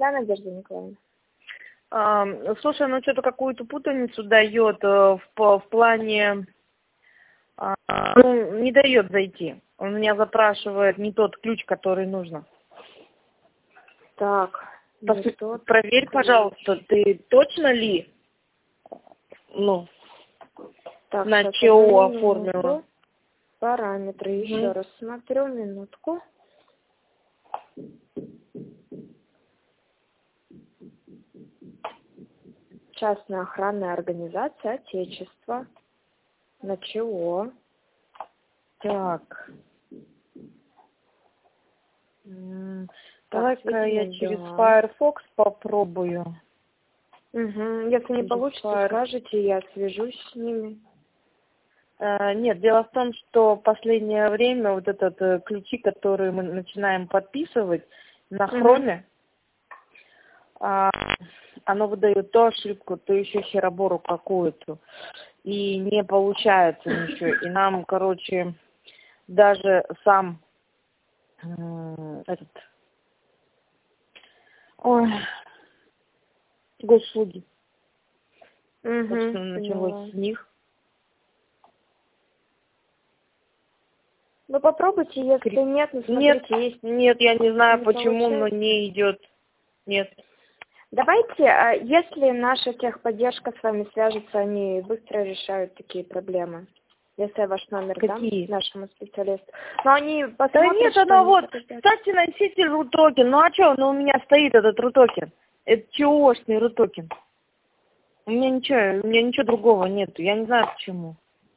Да, Надежда Николаевна. Слушай, ну что-то какую-то путаницу дает в плане, ну, не дает зайти. Он меня запрашивает не тот ключ, который нужно. Так, проверь, пожалуйста, ты точно ли, ну, так, на ЧО оформила? Параметры, еще раз смотрю, минутку. Частная охранная организация Отечества. На ЧО. Так. Давай-ка я через Firefox попробую. Если не получится, скажите, я свяжусь с ними. Нет, дело в том, что в последнее время вот этот ключи, которые мы начинаем подписывать на хроме, оно выдает то ошибку, то еще херобору какую-то. И не получается ничего. И нам, короче, даже сам этот... Ой, госуслуги. Собственно, началось с них. Ну попробуйте, если нет, ну смотрите, есть. Нет, я не знаю почему, но не идет. Нет. Давайте, если наша техподдержка с вами свяжется, они быстро решают такие проблемы. Если я ваш номер дам нашему специалисту. Но они посмотрят, да нет, она вот, кстати, носитель рутокен. Ну а что, у меня стоит этот рутокен. Это ЧОшный рутокен. У меня ничего другого нету. Я не знаю почему.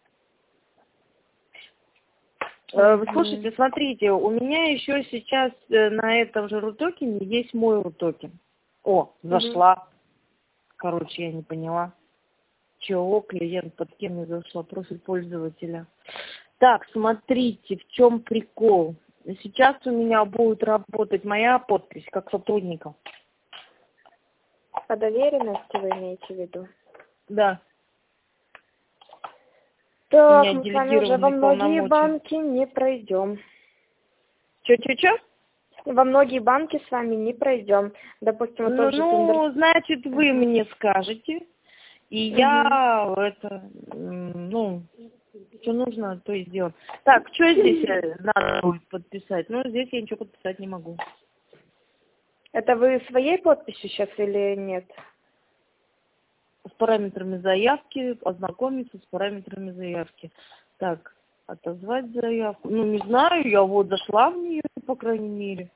Слушайте, смотрите, у меня еще сейчас на этом же рутокене есть мой рутокен. О, зашла. Короче, я не поняла. ЧО, клиент, под кем я зашла, профиль пользователя. Так, смотрите, в чем прикол. Сейчас у меня будет работать моя подпись как сотрудника. По доверенности вы имеете в виду? Да. Так, мы с вами уже во многие банки не пройдем. Че? Во многие банки с вами не пройдем. Допустим, вот тот же значит, вы мне скажете, и я что нужно, то и сделаю. Так, что здесь надо будет подписать? Ну, здесь я ничего подписать не могу. Это вы своей подписью сейчас или нет? С параметрами заявки, ознакомиться с параметрами заявки. Так, отозвать заявку. Ну, не знаю, я вот зашла в нее, по крайней мере.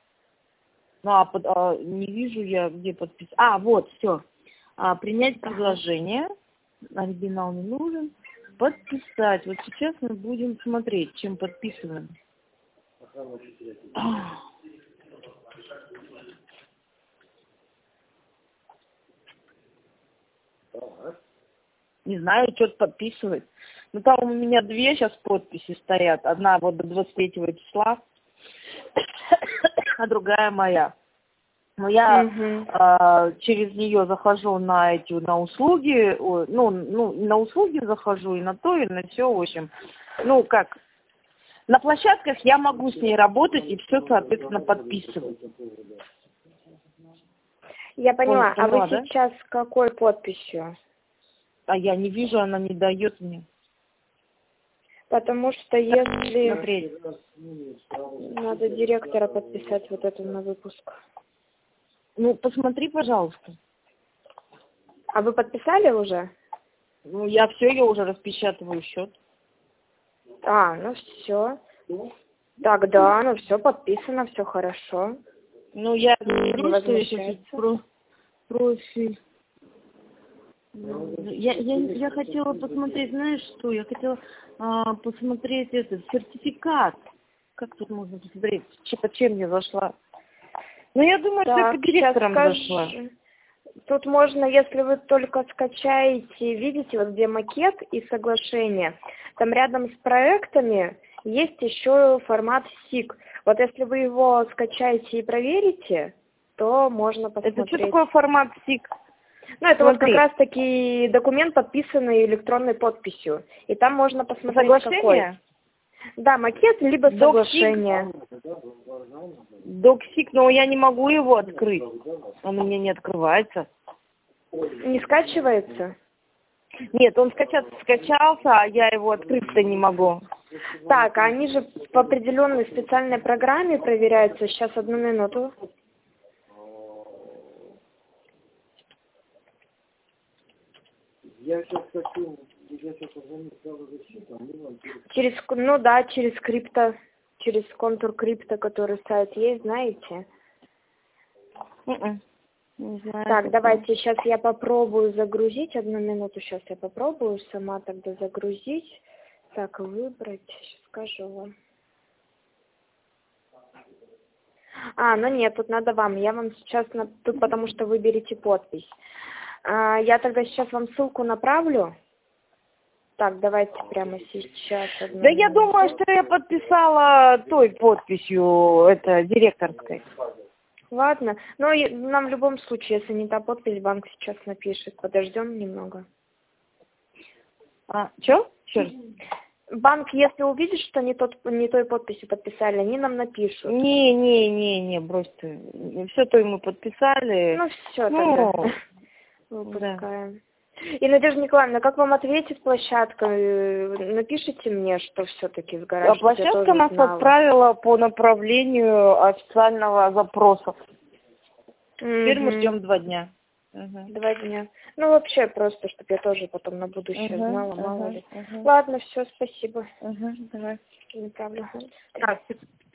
Не вижу я, где подписать. Вот, все. Принять предложение. Оригинал не нужен. Подписать. Вот сейчас мы будем смотреть, чем подписываем. Не знаю, что-то подписывать. Ну, там у меня две сейчас подписи стоят. Одна вот до 23 числа, а другая моя. Но я через нее захожу на услуги, на услуги захожу и на то, и на все, в общем. Ну, как, на площадках я могу с ней работать и все, соответственно, подписывать. Я поняла. А вы сейчас какой подписью? А я не вижу, она не дает мне. Потому что если... Надо директора подписать вот эту на выпуск. Ну, посмотри, пожалуйста. А вы подписали уже? Ну, я я уже распечатываю счет. Ну все. Тогда, все подписано, все хорошо. Ну, я говорю, что я сейчас профиль. Я хотела посмотреть, знаешь что? Я хотела посмотреть этот сертификат. Как тут можно посмотреть, под чем я зашла? Ну, я думаю, что я по директорам зашла. Тут можно, если вы только скачаете, видите, вот где макет и соглашение, там рядом с проектами есть еще формат SIG. Вот если вы его скачаете и проверите, то можно посмотреть. Это что такое формат SIG? Ну, это вот как раз-таки документ, подписанный электронной подписью. И там можно посмотреть, соглашение? Да, макет, либо соглашение. Доксик, но я не могу его открыть. Он у меня не открывается. Не скачивается? Нет, он скачался, а я его открыть-то не могу. Так, а они же по определенной специальной программе проверяются. Сейчас, одну минуту. Через крипто, через контур крипто, который сайт есть, знаете? Не знаю. Так, давайте сейчас я попробую загрузить. Одну минуту, сейчас я попробую сама тогда загрузить. Так, выбрать, сейчас скажу вам. Ну нет, тут надо вам. Я вам сейчас, тут потому что вы берете подпись. Я тогда сейчас вам ссылку направлю. Так, давайте прямо сейчас. Да я думаю, что я подписала той подписью, это директорской. Ладно, но нам в любом случае, если не та подпись, банк сейчас напишет. Подождем немного. Что? Еще раз. Банк, если увидит, что не той подписью подписали, они нам напишут. Не, брось ты. Все то мы подписали. Ну все, тогда выпускаем. Да. И, Надежда Николаевна, как вам ответит площадка? Напишите мне, что все-таки с гаражем. Площадка нас отправила по направлению официального запроса. Теперь мы ждем 2 дня. 2 дня. Ну, вообще, просто, чтобы я тоже потом на будущее знала, мало ли. Ладно, все, спасибо. Давай. Направлю. Так,